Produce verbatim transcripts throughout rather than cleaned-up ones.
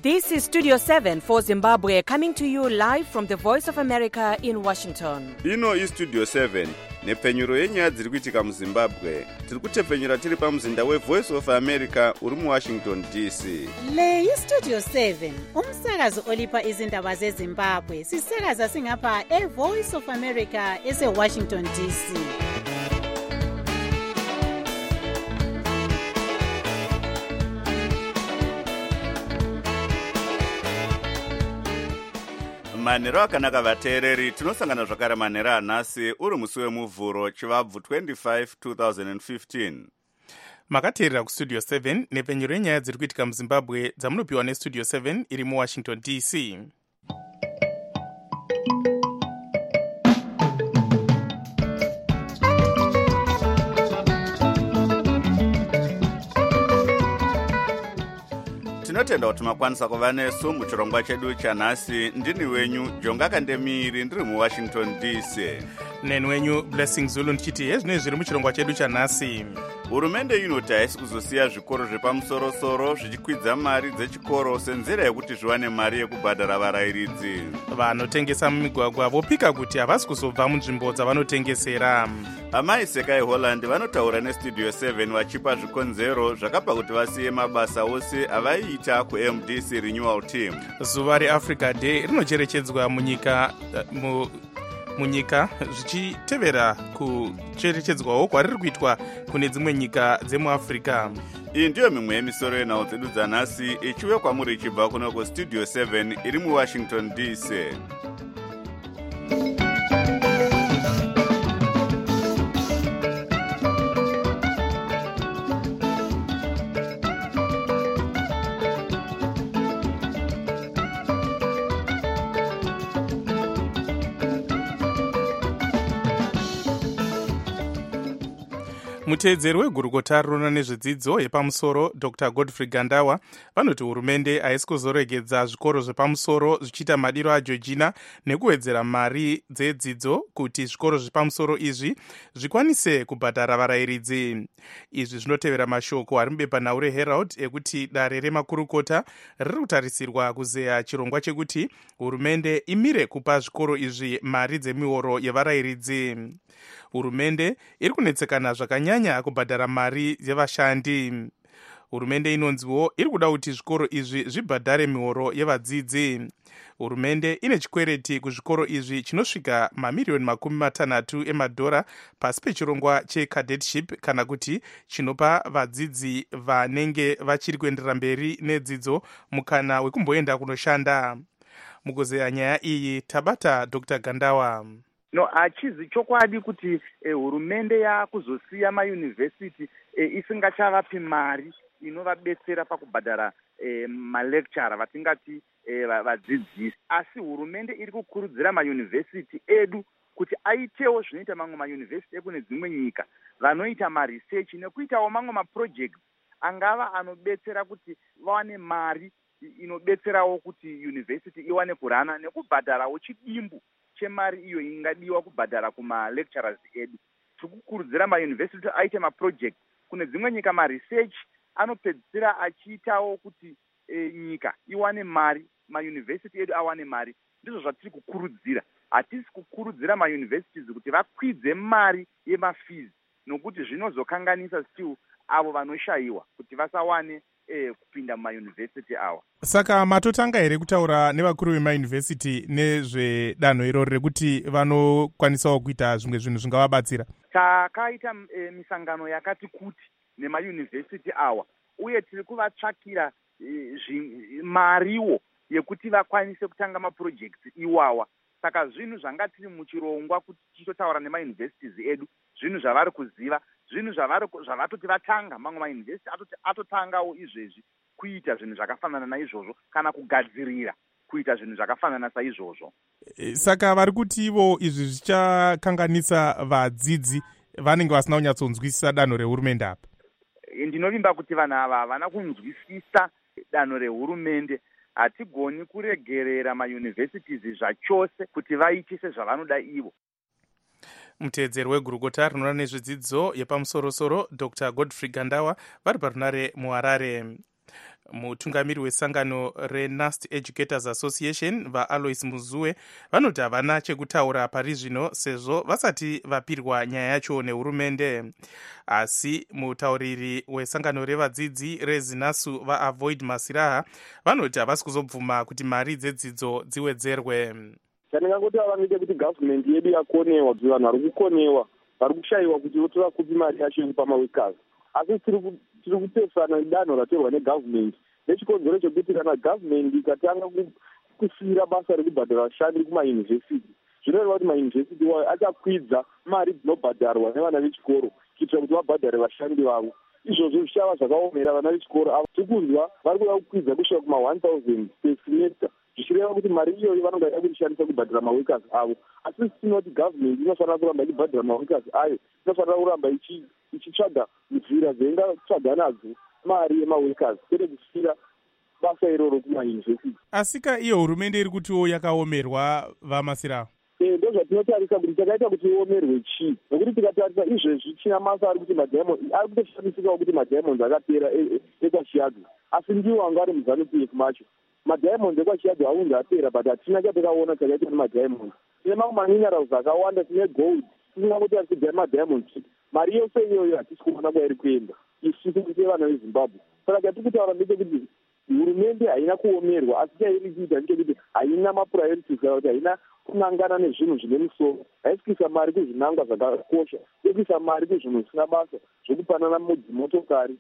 This is Studio seven for Zimbabwe, coming to you live from the Voice of America in Washington. Ino is Studio seven, nepfenyuro yenyaya dziri kuitika muZimbabwe. Tiri kutepfenyura tiri pamuzinda weVoice of America uri muWashington D C. Le yi Studio seven, umsakazo olipa izindaba zeZimbabwe. Sisakaza singapha eVoice of America eseWashington D C. Manhero akanaka vateereri, tinosangana zvakare manhero anhasi uri musi wemuvhuro chivabvu twenty-five two thousand fifteen. Makateerera kustudio seven nepfenyuro yenyaya dziri kuitika muZimbabwe dzamunopiwa nestudio seven iri muWashington D C. Tinotenda kuti makwanisa kuva nesu muchirongwa chedu chanhasi. Ndini wenyu Jonga Kandemiri ndiri muWashington D C. Neni wenyu Blessing Zulu ndichiti hezvinezvi zviri muchirongwa chedu chanhasi. Hurumende inoti haisi kuzosiya zvikoro zvepamusoro-soro zvichikwidza mari dzechikoro senzira yekuti zviwane mari yekubhadhara varayiridzi. Vanotengesa mumigwagwa vopika kuti havasi kuzobva munzvimbo dzavanotengesera. Amai Seka eHolland vanotaura nestudio seven vachipa zvikonzero zvakapa kuti vasiye mabasa ose avaiita kuM D C Renewal Team. Zuva reAfrica Day rinocherechedzwa munyika mu munyika zvichitevera kucherechedzwawo kwariri kuitwa kune dzimwe nyika dzemuAfrica. Iyi ndiyo mimwe yemisoro yenhau dzedu dzanhasi ichiuya kwamuri ichibva kuno kustudio seven iri muWashington D C. Muteedzeri wegurukota rinoona nezvedzidzo yepamusoro Doctor Godfrey Gandawa vanoti hurumende haisi kuzoregedza zvikoro zvepamusoro zvichiita madiro aJoργina nekuwedzera mari dzedzidzo kuti zvikoro zvepamusoro izvi zvikwanise kubhadhara varayiridzi. Izvi zvinotevera mashoko ari mubepanhau reHerald ekuti dare remakurukota riri kutarisirwa kuzeya chirongwa chekuti hurumende imire kupa zvikoro izvi mari dzemihoro yevarayiridzi. Hurumende iri kunetsekana zvakanyanya kubhadhara mari yevashandi. Hurumende inonziwo iri kuda kuti zvikoro izvi zvibhadhare mihoro yevadzidzi. Hurumende ine chikwereti kuzvikoro izvi chinosvika mamiriyoni makumi matanhatu emadhora pasi pechirongwa checadetship, kana kuti chinopa vadzidzi vanenge vachiri kuenderera mberi nedzidzo mukana wekumboenda kunoshanda. Mukuzeya nyaya iyi tabata Doctor Gandawa. No, hachizi chokwadi kuti eh, hurumende yakuzosiya mayunivhesiti eh, isingachavapi mari inovabetsera pakubhadhara eh, malekchara vatingati eh, vadzidzisi. Asi hurumende iri kukurudzira mayunivhesiti edu kuti aitewo zvinoita mamwe mayunivhesiti ekune dzimwe nyika, vanoita marisechi nekuitawo mamwe maprojekti angava anobetsera kuti vawane mari inobetserawo kuti yunivhesiti iwane kurana nekubhadharawo chidimbu chemari iyo ingadiwa kubhadhara kuma-lecturers edu. Tikukurudzira mayunivhesiti aite maprojekti kune dzimwe nyika, maresearch anopedzisira achiitawo kuti e, nyika iwane mari, mayunivhesiti edu awane mari. Ndizvo zvatiri kukurudzira. Hatisi kukurudzira mayunivhesiti kuti vakwidze mari yemafizi, nokuti zvinozokanganisa still avo vanoshayiwa kuti vasawane E, kupinda mumayunivhesiti awa. Saka matotanga here kutaura nevakuru vemayunivhesiti nezvedanho iroro rekuti vanokwanisawo kuita zvimwe zvinhu zvingavabatsira? Takaita e, misangano yakati kuti nemayunivhesiti awa, uye tiri kuvatsvakira e, mariwo yekuti vakwanise kutanga maprojekti iwawa. Saka zvinhu zvanga tiri muchirongwa kuti tichotaura nemayunivhesiti edu, zvinhu zvavari kuziva, zvinhu zvavatoti vatanga, mamwe mayunivhesiti atotangawo izvezvi kuita zvinhu zvakafanana naizvozvo kana kugadzirira kuita zvinhu zvakafanana saizvozvo. Saka vari kuti ivo izvi zvichakanganisa vadzidzi vanenge vasina kunyatsonzwisisa danho rehurumende apa? Ndinovimba kuti vanhu ava havana kunzwisisa danho rehurumende. Hatigoni kuregerera mayunivhesiti zvachose kuti vaitise zvavanoda ivo. Muteedzeri wegurukota rinoona nezvedzidzo yepamusoro-soro Doctor Godfrey Gandawa vari parunare muHarare. mutungamiri wesangano reNust Educators Association vaAlois Muzue vanoti havana chekutaura pari zvino sezvo vasati vapirwa nyaya yacho nehurumende. Asi mutauriri wesangano revadzidzi reZinasu vaAvoid Masiraha vanoti havasi kuzobvuma kuti mari dzedzidzo dziwedzerwe. Chandingangoti avangite kuti gavhumende yedu yakonewa, kuti vanhu vari kukonewa, vari kushayiwa kuti votora kupi mari yacho yekupa mawekazi. Asi tiri kupesana danho ratorwa negavhumende nechikonzero chekuti kana gavhumende ikatanga kusiyira basa rekubhadhara vashandi kumayunivhesiti, zvinoreva kuti mayunivhesiti wayo achakwidza mari dzinobhadharwa nevana vechikoro kuitira kuti vabhadhare vashandi vavo. Izvozvo zvichava zvakaomera vana vechikoro avo. Tikunzwa vari kuda kukwidza kusvika kuma one thousand per semester, zvichireva kuti mari iyoyo vanongoda kuishandisa kubhadhara mawekazi avo. Asi tinoti gavhumende inofanira kuramba ichibhadhara mawekazi ayo, inofanira kuramba ichitsvaga nzira dzaingatsvaga nadzo mari yemawekazi, kwete kusiyira basa iroro kumayunivhesiti. Asika iyo hurumende iri kutiwo yakaomerwa vaMasiraha. Eh, ndo zvatinotarisa kuti takaita kuti iomerwe chii, nokuti tikatarisa izvezvi china masa ari kuti madiamond ari kutoshamisikawo kuti madiamond akapera ekwachiyadhu, asi ndiwo anga ari muZANU-P F macho. Madiamond ekwachiyadhu haunzi apera, but hatina chatakaona takaita nemadiamond. Tine mamwe maminerals akawanda, tine gold, tisingangoti ari kudhaya madiamond chii. Mari yose iyoyo hatisi kuona kwairi kuenda isusu kuti vana veZimbabwe. Saka chatiri kutaura ndechekuti hurumende haina kuomerwa, asi chairi kuita ndechekuti haina mapuraorities kana kuti haina kunangana nezvinhu zvine musoro. Haisi kuisa mari kuzvinangwa zvakakosha, yekuisa mari kuzvinhu zvisina basa, zvokupanana dzimotokari,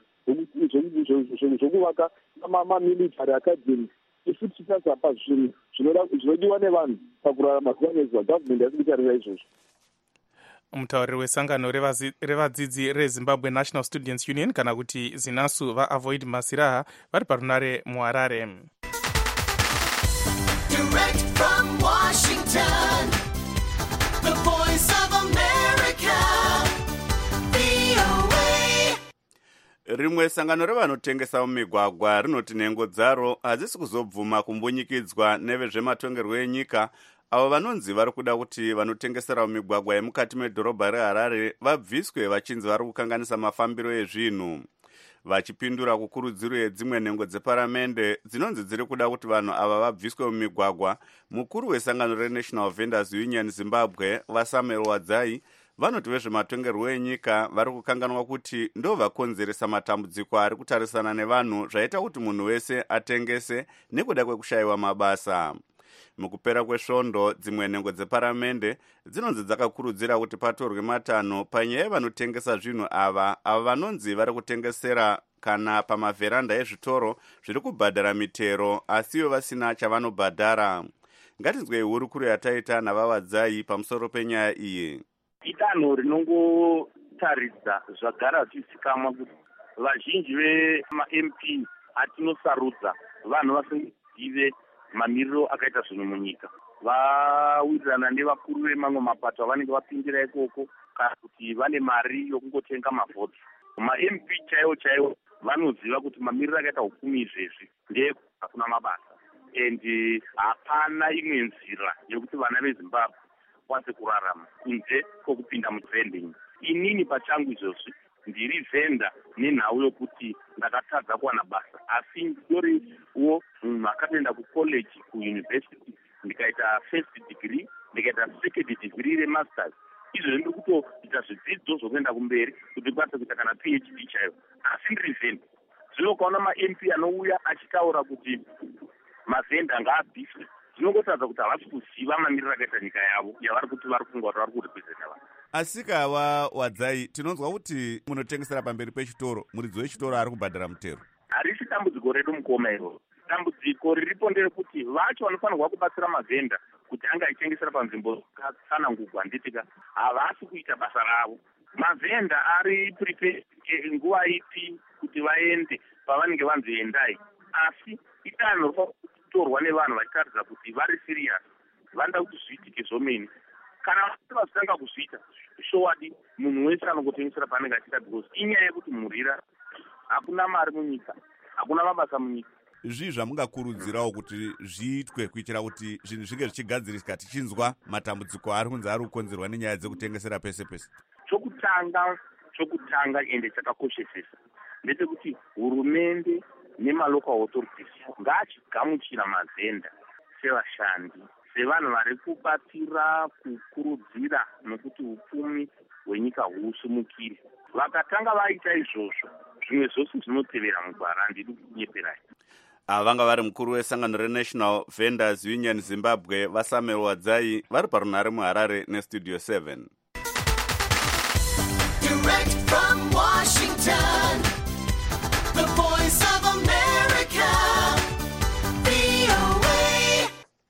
zvokuvaka mamilitary academy. Isu tichasapa zvinhu zvinodiwa nevanhu pakurarama zuva nezuva. Gavhumende hasi kutarira izvozvo. Mutauriri wesangano revadzidzi reZimbabwe National Students Union kana kuti ZINASU vaAvoid Masiraha vari parunare muHarare. Direct from Washington, the Voice of America, V O A. Rimwe sangano revanotengesa mumigwagwa rinoti nhengo dzaro hadzisi kuzobvuma kumbunyikidzwa nevezvematongerwo enyika avo vanonzi vari kuda kuti vanotengesera mumigwagwa yemukati medhorobha reHarare vabviswe vachinzi vari kukanganisa mafambiro ezvinhu. Vachipindura kukurudziro yedzimwe nhengo dzeparamende dzinonzi dziri kuda kuti vanhu ava vabviswe mumigwagwa, mukuru wesangano reNational Vendors Union Zimbabwe vaSamuel Wadzai vanoti vezvematongerwo enyika vari kukanganwa kuti ndo vakonzeresa matambudziko ari kutarisana nevanhu zvaita kuti munhu wese atengese nekuda kwekushayiwa mabasa. Mukupera kwesvondo dzimwe nhengo dzeparamende dzinonzi dzakakurudzira kuti patorwe matanho panyaya yevanotengesa zvinhu ava ava vanonzi vari kutengesera kana pamavheranda ezvitoro zviri kubhadhara mitero asiyo vasina chavanobhadhara. Ngatinzwei hurukuro yataita navaWadzai pamusoro penyaya iyi. Idanho rinongotaridza zvagara zvizikamwa kuti vazhinji vema-M P atinosarudza vanhu vasingazive mamiriro akaita zvinhu munyika, vawirirana nevakuru vemamwe mapato avanenge vapindira ikoko kana kuti vane mari yokungotenga mavhoti. Ma-M P chaiwo chaiwo vanoziva kuti mamiriro akaita hukumi izvezvi ndeyekuti hakuna mabasa, and hapana imwe nzira yekuti vana veZimbabwe vakwanise kurarama kunze kwokupinda muvending. Inini pachangu izvozvi ndiri vhenda nenhau yokuti ndakatadza kuwana basa, asi ndoriwo munhu akatoenda kucollege, kuuniversity, ndikaita first degree, ndikaita second degree remasters. Izvozvo ndiri kutoita zvidzidzo zvokuenda kumberi kuti ndikwanise kuita kana P H D chaiyo, asi ndiri vhenda. Zvino ukaona ma-M P anouya achitaura kuti mavhenda ngaabviswe, zvinongotadza kuti havasi kuziva mamiriro akaita nyika yavo yavari kuti vari kunga kuti vari kurepresenta vanhu. Asika ava Wadzai, tinonzwa kuti munotengesera pamberi pechitoro, muridzi wechitoro ari kubhadhara mutero. Harisi dambudziko redu mukoma iro. Dambudziko riripo nderekuti vacho vanofanirwa kubatsira mavhenda kuti anga aitengesera panzvimbo dzakatsanangurwa handitika havasi kuita basa ravo. Mavhenda ari prepare nguva ipi kuti vaende pavanenge vanzoendai, asi idanho rinotorwa nevanhu vachitaridza kuti vari serious, vanoda kuti zviitike zvomene. Kana vasitanga kuzviita showadi munhu wese anongotengesera paanenge achiita, because inyaya yekuti murira hakuna mari munyika, hakuna mabasa munyika. Zvii zvamungakurudzirawo kuti zviitwe kuitira kuti zvinhu zvinge zvichigadzirika tichinzwa matambudziko ari kunzi ari kukonzerwa nenyaya dzekutengesera pese pese? Chokutanga chokutanga ende chakakoshesesa ndechekuti hurumende nemalocal authorities ngaachigamuchira mazenda sevashandi, sevanhu vari kubatsira kukurudzira nokuti upfumi hwenyika husumukire. Vakatanga vaita izvozvo, zvimwe zvose zvinotevera mugwara. Ndiri kunyeperai. Ava vanga vari mukuru wesangano reNational Vendors Union Zimbabwe vaSamuel Wadzai vari parunhare muHarare neStudio seven. Direct from Washington, the voice of America, V O A.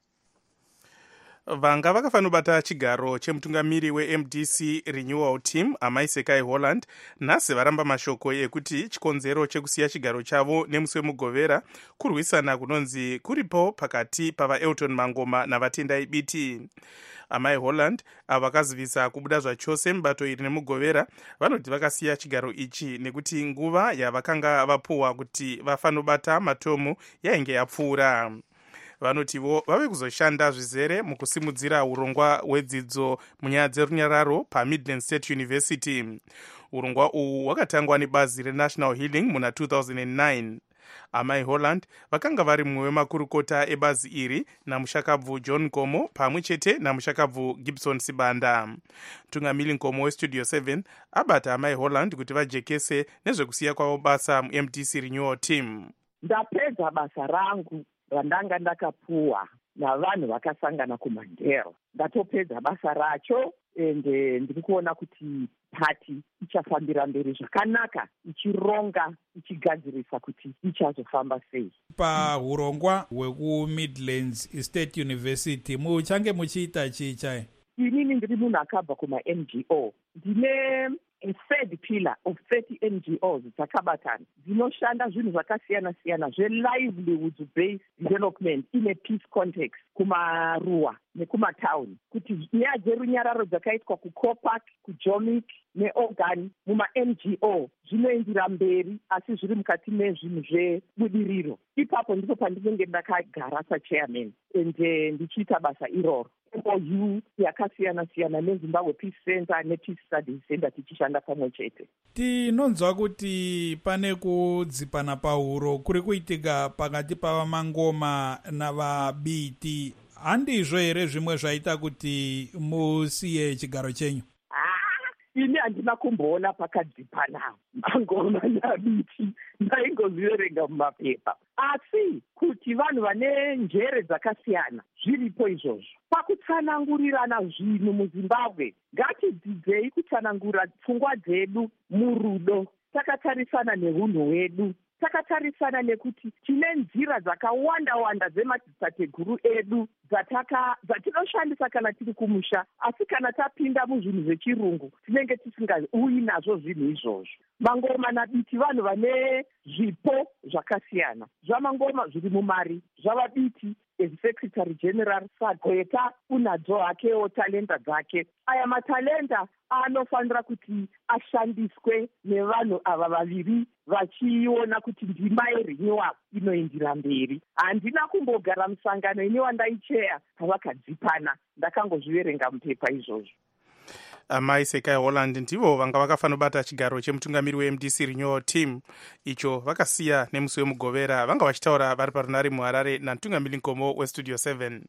Vanga vakafanira kubata chigaro chemutungamiri weM D C Renewal Team Amai Sekai Holland nhasi varamba mashoko ekuti chikonzero chekusiya chigaro chavo nemusi wemugovera kurwisana kunonzi kuripo pakati pavaElton Mangoma navatendai B T. Amai Holland ava vakazivisa kubuda zvachose mubato iri nemugovera vanoti vakasiya chigaro ichi nekuti nguva yavakanga vapuwa kuti vafanira kubata matomu yainge yapfuura. Vanotivo vave kuzoshanda zvizere mukusimudzira urongwa hwedzidzo munyaya dzerunyararo paMidland State University. Urongwa uhu hwakatangwa nebazi reNational Healing muna two thousand nine. Amai Holland vakanga vari mumwe wemakurukota ebazi iri namushakabvu John Nkomo pamwe chete namushakabvu Gibson Sibanda. Tungamiri Nkomo weStudio seven abata Amai Holland kuti vajekese nezvekusiya kwavo basa muM D C Renewal Team. Ndapedza basa rangu randanga ndakapuwa navanhu vakasangana kuMandero. Ndatopedza basa racho ende ndiri kuona kuti pati ichafambira mberi zvakanaka, ichironga, ichigadzirisa kuti ichazofamba sei. Pahurongwa hwekuMidlands State University muchange muchiita chii chai? Inini ndiri munhu akabva kumaN G O. Ndine a third pillar of thirty N G Os dzakabatana dzinoshanda zvinhu zvakasiyana siyana zve-livelihood based development in a peace context kumaruwa nekumatauni, kuti nyaya dzerunyararo dzakaitwa kuCopark, kuJomic neOrgan mumaN G O zvinoendera mberi asi zviri mukati mezvinhu zvebudiriro. Ipapo ndipo pandinenge ndakagara sachairman ende ndichiita basa iroro. M O U yakasiyana siyana neZimbabwe Peace Center nePeace Studies Center tichishanda pamwe chete. Tinonzwa kuti pane kudzipana pahuro kuri kuitika pakati pavaMangoma navaB T. Handizvo here zvimwe zvaita kuti musiye chigaro chenyu? Ini handina kumboona pakadzipana Mangoma naB T, ndaingozviverenga mumapepa. Asi kuti vanhu vane njere dzakasiyana zviripo izvozvo. Pakutsanangurirana zvinhu muZimbabwe, ngatidzidzei kutsanangura pfungwa dzedu murudo. Takatarisana neunhu hwedu, takatarisana nekuti tine nzira dzakawanda wanda dzemadzitateguru edu dzataka dzatinoshandisa kana tiri kumusha, asi kana tapinda muzvinhu zvechirungu tinenge tisingauyi nazvo zvinhu izvozvo. Mangoma naB T vanhu vane zvipo zvakasiyana. ZvaMangoma zviri mumari, zvavaB T as Secretary General Sagweta unadzo hakewo talenta dzake. Aya matalenta anofanira kuti ashandiswe nevanhu ava vaviri vachiona kuti ndima yeRenewal inoendera mberi. Handina kumbogara musangano ine wandaicheya pavakadzipana, ndakangozviverenga mupepa izvozvo. Amai Sekai Holland ndivo vanga vakafanira kubata chigaro chemutungamiri weM D C Renewal Team icho vakasiya nemusi wemugovera. Vanga vachitaura vari parunhare muHarare namutungamiri Nkomo weStudio seven.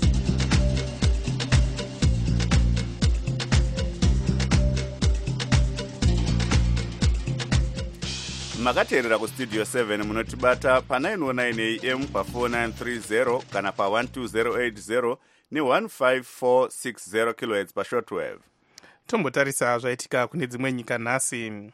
Makateerera kuStudio seven munotibata pa nine oh nine A M pa four nine three zero kana pa one two zero eight zero ne one five four six zero kilohertz pa shortwave. Tombotarisa zvaitika kune dzimwe nyika nhasi.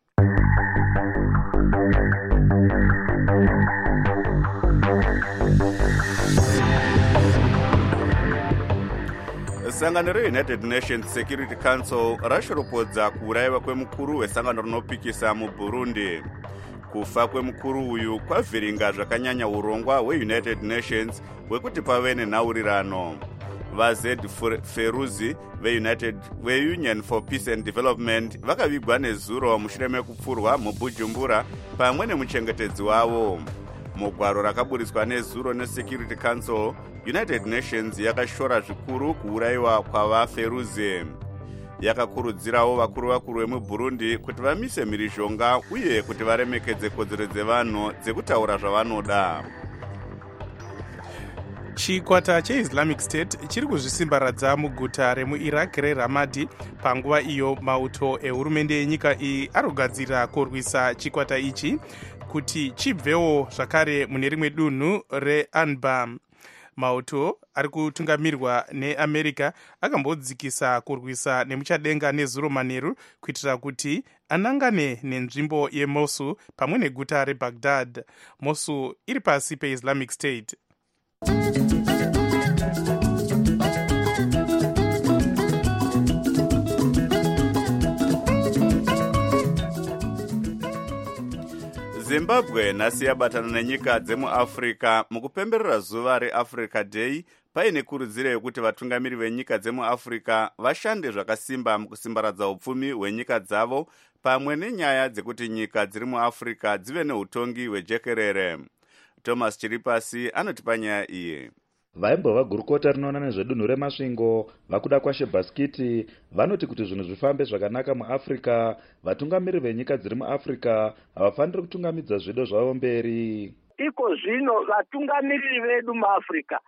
Sangano reUnited Nations Security Council rashoropodza kuurayiwa kwemukuru wesangano rinopikisa muBurundi. Kufa kwemukuru uyu kwavhiringa zvakanyanya urongwa hweUnited Nations hwekuti pave nenhaurirano. VaZed Feruzi veUnited veUnion for Peace and Development vakavigwa nezuro mushure mekupfurwa muBujumbura pamwe nemuchengetedzi wavo. Mugwaro rakaburiswa nezuro neSecurity Council, United Nations yakashora zvikuru kuurayiwa kwavaFeruzi. yakakurudzirawo vakuru vakuru vemuburundi kuti vamise mhirizhonga uye kuti varemekedze kodzero dzevanhu dzekutaura zvavanoda. chikwata cheislamic state chiri kuzvisimbaradza muguta remuiraq reramadi panguva iyo mauto ehurumende yenyika iyi ari kugadzirira kurwisa chikwata ichi kuti chibvewo zvakare mune rimwe dunhu reanbar. mauto ari kutungamirwa neamerica akambodzikisa kurwisa nemuchadenga nezuro manheru kuitira kuti anangane nenzvimbo yemosul pamwe neguta rebaghdad. mosul iri pasi peislamic state. zimbabwe nhasi yabatana nenyika dzemuafrica mukupemberera zuva reafrica day paine kurudziro yekuti vatungamiri venyika dzemuafrica vashande zvakasimba mukusimbaradza upfumi hwenyika dzavo pamwe nenyaya dzekuti nyika dziri muafrica dzive neutongi hwejekerere. thomas chiripasi anotipa nyaya iyi. vaimbova gurukota rinoona nezvedunhu remasvingo vakuda kwashe bhaskiti vanoti kuti zvinhu zvifambe zvakanaka muafrica vatungamiri venyika dziri muafrica havafaniri kutungamidza zvido zvavo mberi. iko zvino vatungamiriri vedu muafrica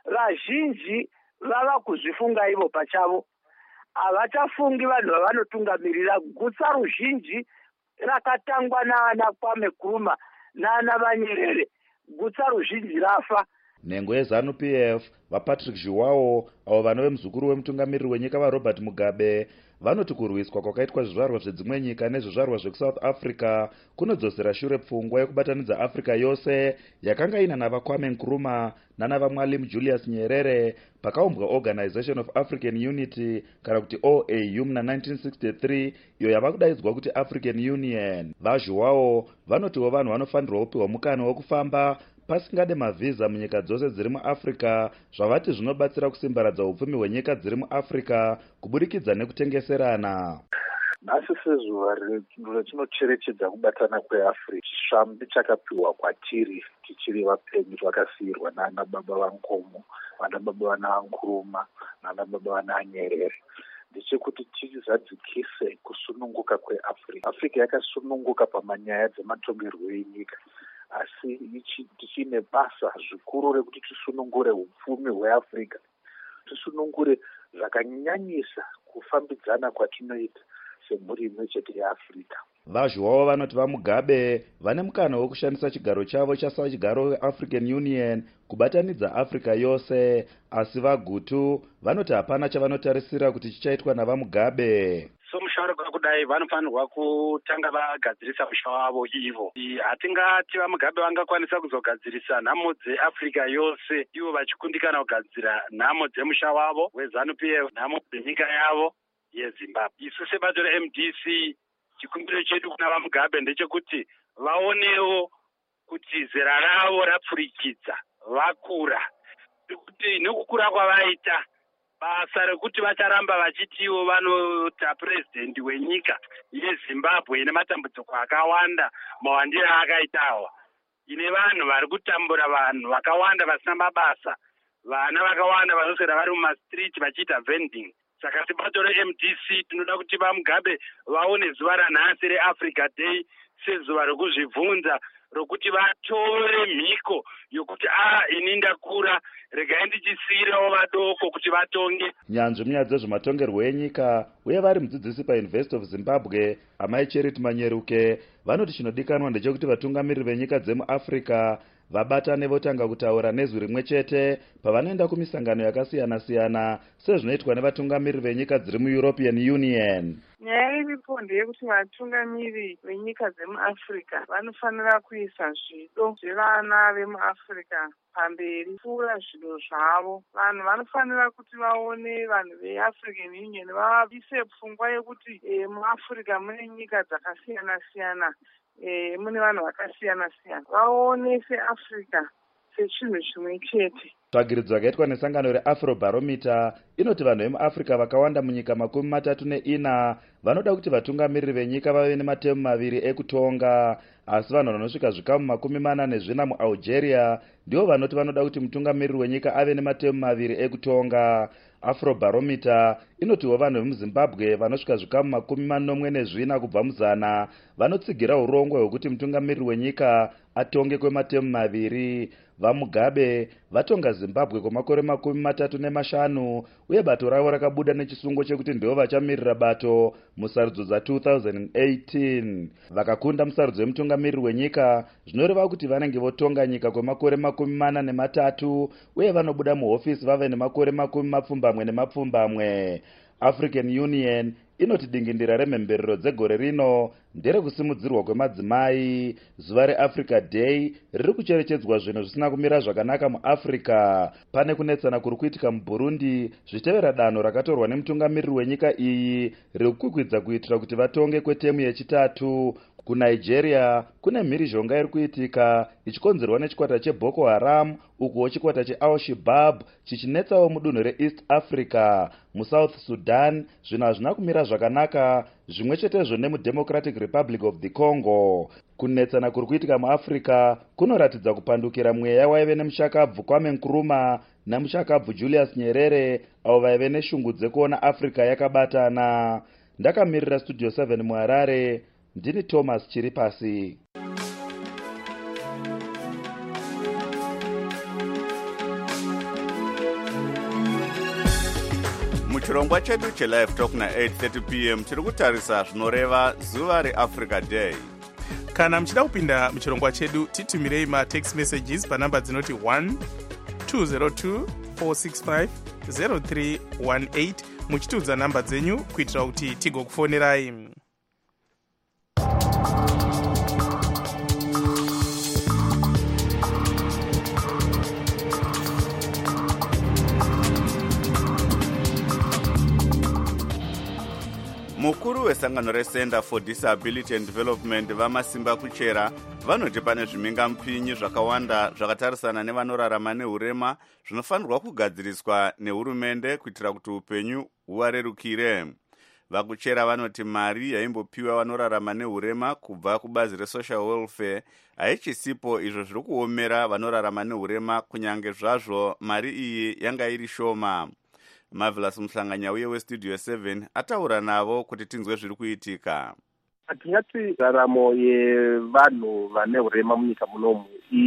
vazhinji vava kuzvifunga ivo pachavo, havachafungi vanhu vavanotungamirira. gutsa ruzhinji rakatangwa naana Kwame Nkrumah naana Vanyerere, gutsa ruzhinji rafa. nhengo yezanu p f vapatrick zhiwawo avo vanove muzukuru wemutungamiriri wenyika varobert mugabe vanoti kurwiswa kwakaitwa zvizvarwa zvedzimwe nyika nezvizvarwa zvekusouth africa kunodzosera shure pfungwa yekubatanidza africa yose yakanga ina navakwame Nkrumah nanavamwalimu Julius Nyerere pakaumbwa Organization of African Unity kana kuti O A U muna nineteen sixty-three iyo yava kudaidzwa kuti African Union. vazhiwawo vanotiwo vanhu vanofanirwa kupiwa mukana wekufamba pasingade mavhiza munyika dzose dziri muafrica zvavati zvinobatsira kusimbaradza upfumi hwenyika dziri muafrica kuburikidza nekutengeserana. nhasi sezuva retinocherechedza kubatana kweafrica, shambi chakapiwa kwatiri tichiri vapenyu twakasiyirwa naana baba vankomo, vana baba vana Nkrumah naana baba vana Nyerere ndechekuti tizadzikise kusununguka kweafrica. africa yakasununguka pamanyaya dzematongerwo enyika, asi tichine basa zvikuru rekuti tisunungure upfumi hweafrica, tisunungure zvakanyanyisa kufambidzana kwatinoita semhuri imwe chete yeafrica. vazhiwawo vanoti vamugabe vane mukana wekushandisa chigaro chavo chasava chigaro weafrican union kubatanidza africa yose, asi vagutu vanoti hapana chavanotarisira kuti chichaitwa navamugabe. somushauri kudai vanofanirwa kutanga vagadzirisa musha wavo ivo. hatingati vamugabe vangakwanisa kuzogadzirisa nhamo dzeafrica yose ivo vachikundikana kugadzira nhamo dzemusha wavo weZANU P F, nhamo dzenyika yavo yezimbabwe. isu sebato reM D C chikumbiro chedu kuna vamugabe ndechekuti vaonewo kuti zera ravo rapfurikidza, vakura, kuti nekukura kwavaita basa rekuti vacharamba vachitiwo vanota purezidendi wenyika yezimbabwe ine matambudziko akawanda mawandiro akaitawa, ine vanhu vari kutambura vanhu vakawanda vasina mabasa, vana vakawanda vanoswera vari mumastriti vachiita vending. saka sebato reM D C tinoda kuti vamugabe vaone zuva ranhasi reAfrica Day sezuva rekuzvibvunza, rokuti vatore mhiko yokuti a ini ndakura, regai ndichisiyirawo vadoko kuti vatonge. nyanzvi munyaya dzezvematongerwo enyika uye vari mudzidzisi paUniversity of Zimbabwe amai Charity Manyeruke vanoti chinodikanwa ndechekuti vatungamiriri venyika dzemuafrica vabatane votanga kutaura nezwi rimwe chete pavanoenda kumisangano yakasiyana-siyana sezvinoitwa nevatungamiriri venyika dziri muEuropean Union. nyaya iripo ndeyekuti vatungamiri venyika dzemuafrica vanofanira kuisa zvido zvevana vemuafrica pamberi pfuura zvido zvavo. vanhu vanofanira kuti vaone vanhu veAfrican Union vavise pfungwa yekuti e, muafrica mune nyika dzakasiyana-siyana, e, mune vanhu vakasiyana-siyana, vaone seAfrica sechinhu chimwe chete. tsvagiridzo yakaitwa nesangano reAfrobarometer inoti vanhu vemuafrica vakawanda munyika makumi matatu neina vanoda kuti vatungamiriri venyika vave nematemu maviri ekutonga, asi vanhu vanosvika zvikamu makumi mana nezvina muAlgeria ndivo vanoti vanoda kuti mutungamiriri wenyika ave nematemu maviri ekutonga. Afrobarometer inotiwo vanhu vemuzimbabwe vanosvika zvikamu makumi manomwe nezvina kubva muzana vanotsigira urongwa hwekuti mutungamiriri wenyika atonge kwematemu maviri. VaMugabe vatonga Zimbabwe kwemakore makumi matatu nemashanu uye bato ravo rakabuda nechisungo chekuti ndivo vachamirira bato musarudzo dza two thousand eighteen. Vakakunda musarudzo wemutungamiriri wenyika zvinoreva kuti vanenge votonga nyika kwemakore makumi mana nematatu uye vanobuda muhofisi vave nemakore makumi mapfumbamwe nemapfumbamwe. African Union inoti dingindira remhemberero dzegore rino nderekusimudzirwa kwemadzimai. Zuva reAfrica Day riri kucherechedzwa zvinhu zvisina kumira zvakanaka muAfrica. Pane kunetsana kuri kuitika muBurundi zvichitevera danho rakatorwa nemutungamiriri wenyika iyi rekukwidza kuitira kuti vatonge kwetemu yechitatu. KuNigeria kune mhirizhonga iri kuitika ichikonzerwa nechikwata cheBoko Haram ukuwo chikwata cheAl-Shabaab chichinetsawo mudunhu reEast Africa. MuSouth Sudan zvinhu hazvina kumira zvakanaka zvimwe chetezvo nemuDemocratic Republic of the Congo. Kunetsana kuri kuitika muAfrica kunoratidza kupandukira mweya waive nemushakabvu Kwame Nkrumah namushakabvu Julius Nyerere avo vaive neshungu dzekuona Africa yakabatana. Ndakamirira Studio seven muHarare, ndini Thomas Chiripasi. muchirongwa chedu chelive talk na eight thirty p m tiri kutarisa zvinoreva zuva reAfrica Day. Kana muchida kupinda muchirongwa chedu titumirei matext messages panamba dzinoti one two zero two four six five zero three one eight muchitiudza namba dzenyu kuitira kuti tigokufonerai. mukuru wesangano reCenter for Disability and Development vamasimba kuchera vanoti pane zvimingamupinyi zvakawanda zvakatarisana nevanorarama neurema zvinofanirwa kugadziriswa nehurumende kuitira kuti upenyu huvarerukire. Vakuchera vanoti mari yaimbopiwa vanorarama neurema kubva kubazi resocial welfare haichisipo, izvo zviri kuomera vanorarama neurema kunyange zvazvo mari iyi yanga iri shoma. Marvelous Muhlanganya uye weStudio seven ataura navo kuti tinzwe zviri kuitika. Tingati raramo yevanhu vane urema munyika munomu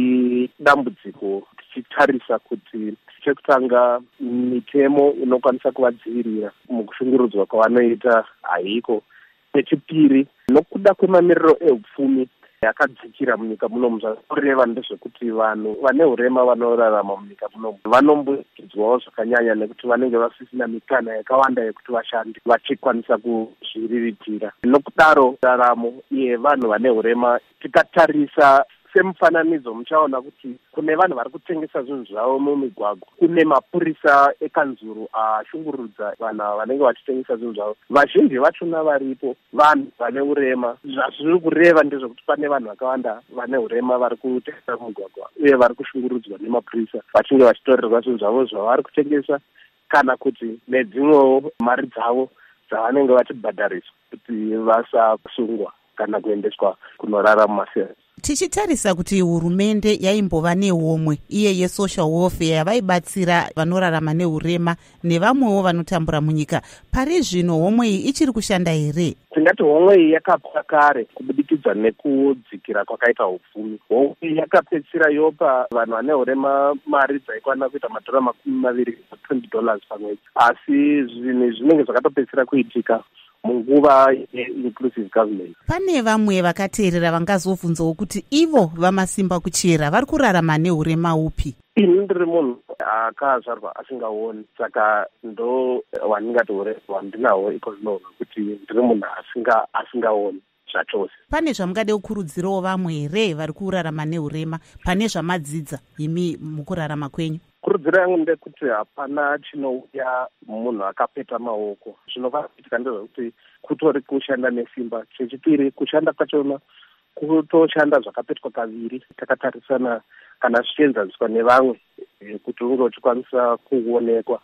idambudziko tichitarisa kuti chekutanga mitemo inokwanisa kuvadzivirira mukushungurudzwa kwavanoita haiko. Chechipiri nokuda kwemamiriro ehupfumi yakadzikira munyika munomu zvakureva ndezvekuti vanhu vane urema vanorarama munyika munomu vanombodzwawo zvakanyanya nekuti vanenge vasisina mikana yakawanda yekuti vashande vachikwanisa kuzviriritira. Nokudaro raramo yevanhu vane urema tikatarisa semufananidzo muchaona kuti kune vanhu vari kutengesa zvinhu zvavo mumigwagwa, kune mapurisa ekanzuru ashungurudza vanhu vanenge vachitengesa zvinhu zvavo. Vazhinji vachona varipo vanhu vane urema. Zvazviri kureva ndezvekuti pane vanhu vakawanda vane urema vari kutengesa mumigwagwa uye vari kushungurudzwa nemapurisa vachinge vachitorerwa zvinhu zvavo zvavari kutengesa kana kuti nedzimwewo mari dzavo dzavanenge vachibhadhariswa kuti vasasungwa kana kuendeswa kunorara mumasera. Tichitarisa kuti hurumende yaimbova nehomwe iye yesocial welfare yavaibatsira vanorarama neurema nevamwewo vanotambura munyika, pari zvino homwe iyi ichiri kushanda here? Tingati homwe iyi yakapwa kare kubudikidza nekudzikira kwakaita hupfumi. Homwe iyi yakapedzisira yopa vanhu vane urema mari dzaikwana kuita madhora makumi maviri twenty dollars pamwedzi, asi zvinhu zvinenge zvakatopedzisira kuitika munguva ye-inclusive government. Pane vamwe vakateerera vangazobvunzawo kuti ivo vamasimba kuchera vari kurarama neurema upi? Ini ndiri munhu akazvarwa asingaoni, saka ndo wandingati urema wandinawo iko zvino kuti ndiri munhu asinga asingaoni zvachose. Pane zvamungade kukurudzirawo vamwe here vari kurarama neurema pane zvamadzidza imi mukurarama kwenyu? Kurudziro yangu ndekuti hapana chinouya munhu akapeta maoko. Zvinova kuitika ndezvekuti kutori kushanda nesimba. Chechipiri, kushanda kwachona kutoshanda zvakapetwa kaviri takatarisana kana zvichienzanisa nevamwe kuti unge uchikwanisa kuonekwa.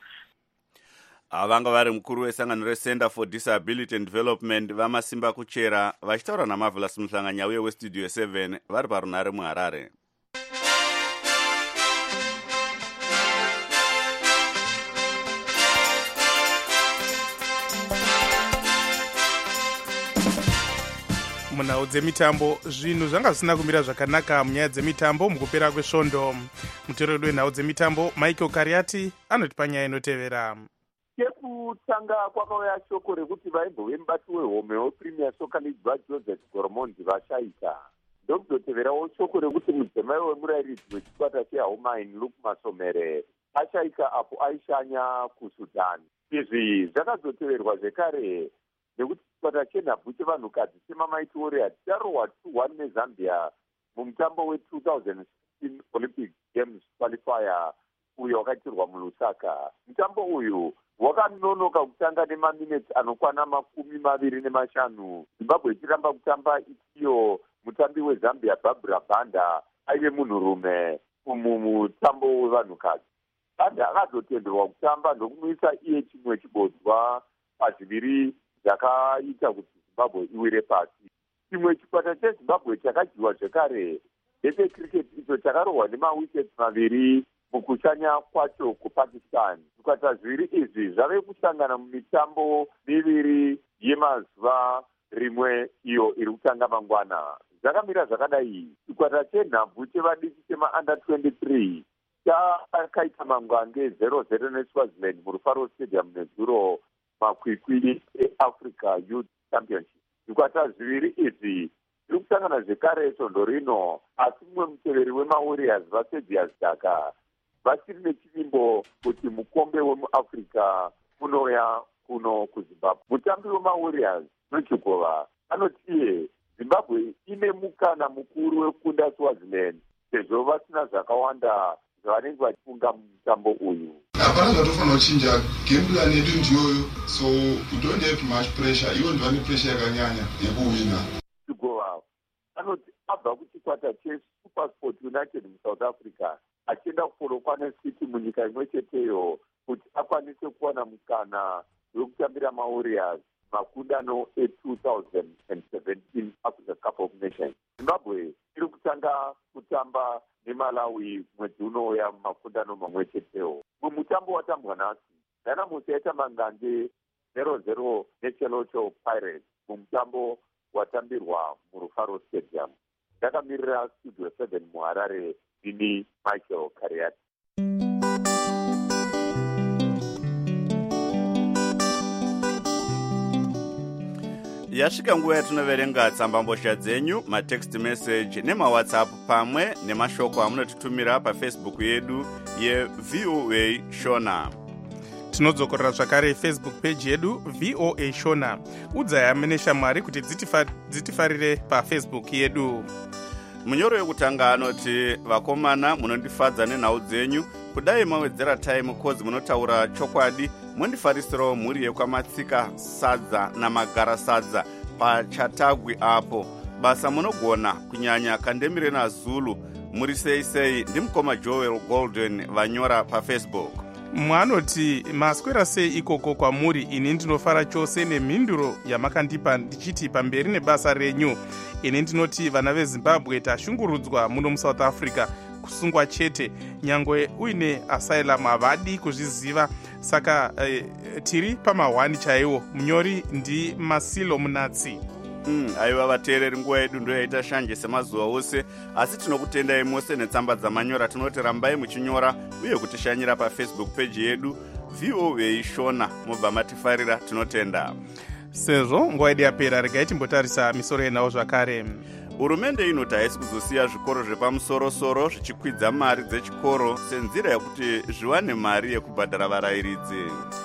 Avanga vari mukuru wesangano reCenter for Disability and Development vamasimba kuchera vachitaura naMarvelous Muhlanganya uye weStudio seven vari parunare muHarare. munhau dzemitambo, zvinhu zvanga zvisina kumira zvakanaka munyaya dzemitambo mukupera kwesvondo. Muteereri wenhau dzemitambo Michael Kariati anoti panyaya inotevera. Chekutanga kwakauya shoko rekuti vaimbo vemubati wehome wePremier Soccer League vaJoseph Goromondi vashaika. Ndokutoteverawo shoko rekuti mudzimai wemurayiridzi wechikwata cheHaumain Luke Masomere ashaika apo aishanya kuSudan. Izvi zvakazoteverwa zvekare nekuti chikwata chenhabvu chevanhukadzi cheMamighty Warriors charohwa two one neZambia mumutambo we-twenty sixteen Olympic Games qualifier uyo wakaitirwa muLusaka. Mutambo uyu wakanonoka kutanga nemaminitsi anokwana makumi maviri nemashanu. Zimbabwe ichiramba kutamba ichiyo mutambi weZambia Barbara Banda aive munhurume mumutambo wevanhukadzi. Banda akazotenderwa kutamba ndokumwisa iye chimwe chibodzwa pazviviri zvakaita kuti Zimbabwe iwire pasi. Chimwe chikwata cheZimbabwe chakadyiwa zvekare ndechecricket icho chakarohwa nemawiketi maviri mukushanya kwacho kuPakistan. Zvikwata zviviri izvi zvave kusangana mumitambo miviri yemazuva rimwe iyo iri kutanga mangwana. Zvakamira zvakadai, chikwata chenhabvu chevadiki chemaUnder twenty-three chakaita mangwange zero zero neSwaziland muRufaro Stadium nezuro makwikwi eAfrica Youth Championship. Zvikwata zviviri izvi zviri kusangana zvekare svondo rino, asi mumwe muteveri wemaWarriors vaSergius Daka vachiri nechivimbo kuti mukombe wemuAfrica unoya kuno kuZimbabwe. Mutambi wemaWarriors Nochigova anoti iye Zimbabwe ine mukana mukuru wekunda Swaziland sezvo vasina zvakawanda zvavanenge vachifunga mutambo uyu. Hapana zvatofanira kuchinja, game plan yedu ndiyoyo, so we don't have much pressure. Ivo ndivane pressure yakanyanya yekuwina. Chigova anoti abva kuchikwata cheSuperSport United muSouth Africa achienda kuPolokwane City munyika imwe cheteyo kuti akwanise kuwana mukana wekutambira maWarriors makundano e-twenty seventeen Africa Cup of Nations. Zimbabwe iri kutanga kutamba neMalawi mwedzi unouya makundano mamwe cheteyo. Mumutambo watambwa nhasi, Dynamo's yaita mangange zero zero neChelocho Pirates mumutambo watambirwa muRufaro Stadium. Ndakamirira Studio seven muHarare, ndini Michael Kariati. Yasvika nguva yatinoverenga tsambambozha dzenyu, matext message nemawhatsapp pamwe nemashoko amunotitumira paFacebook yedu yeVO A Shona. Tinodzokorera zvakare Facebook page yedu V O A Shona. Udzai hama neshamwari kuti dzitifarire paFacebook yedu. Munyoro yekutanga anoti vakomana munondifadza nenhau dzenyu, kudai mawedzera time kozi munotaura chokwadi, mundifarisirawo mhuri yekwamatsika sadza namagara sadza pachatagwi apo. Basa munogona kunyanya Kandemirena Zulu, muri sei sei, ndimukoma Joel Golden vanyora paFacebook. Mwanoti maswera sei ikoko kwamuri, ini ndinofara chose nemhinduro yamakandipa ndichiti pamberi nebasa renyu. Ini ndinoti vana veZimbabwe tashungurudzwa muno muSouth Africa kusungwa chete, nyangwe uine asylum havadi kuzviziva, saka eh, tiri pamahwani chaiwo. Munyori ndi Masilo Munatsi. Mm, aiva vateereri, nguva yedu ndo yaita shanje semazuva ose, asi tinokutendai mose netsamba dzamanyora. Tinoti rambai muchinyora uye kutishanyira paFacebook page yedu V O A Shona, mobva matifarira, tinotenda. Sezvo nguva yedu yapera, regai timbotarisa misoro yenhau zvakare. Hurumende inoti haisi kuzosiya zvikoro zvepamusoro-soro zvichikwidza mari dzechikoro senzira yekuti zviwane mari yekubhadhara varayiridzi.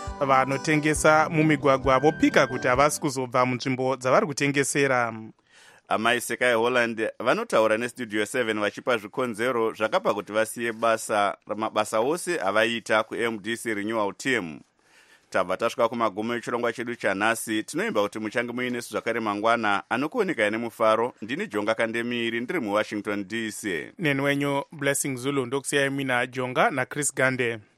Vanotengesa mumigwagwa vopika kuti havasi kuzobva munzvimbo dzavari kutengesera. Amai Sekai Holland vanotaura neStudio seven vachipa zvikonzero zvakapa kuti vasiye basa mabasa ose avaita kuM D C Renewal Team. Tabva tasvika kumagumo echirongwa chedu chanhasi. Tinoimba kuti muchange muinesu zvakare mangwana. Anokuoneka nemufaro, ndini Jonga Kandemiri, ndiri muWashington D C. Nenwenyu Blessing Zulu, ndokusiyai mina Jonga naChris Gande.